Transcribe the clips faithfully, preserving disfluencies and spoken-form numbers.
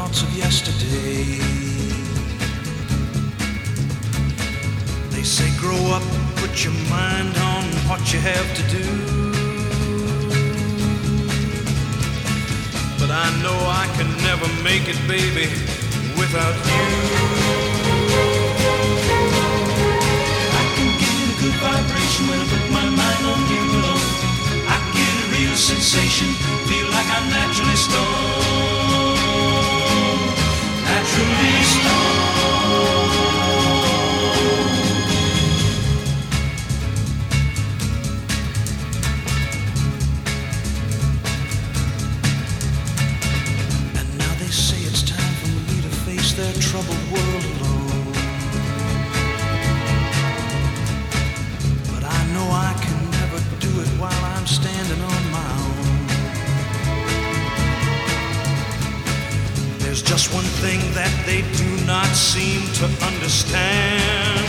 thoughts of yesterday. They say grow up, put your mind on what you have to do. But I know I can never make it, baby, without you. I can get a good vibration when I put my mind on you alone. I get a real sensation, feel like I'm naturally stoned, naturally stoned. And now they say it's time for me to face their troubled world alone. But I know I can never do it while I'm standing on my own. There's just one thing that they do not seem to understand.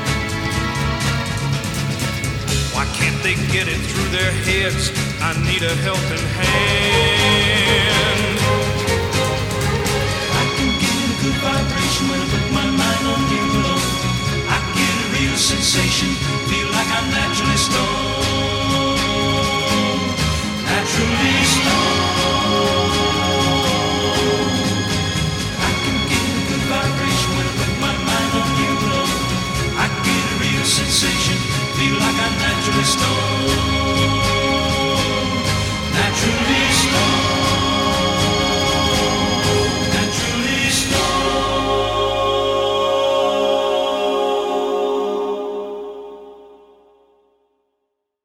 Why can't they get it through their heads? I need a helping hand. I can get a good vibration when I put my mind on you alone. I get a real sensation, feel like I'm naturally stoned.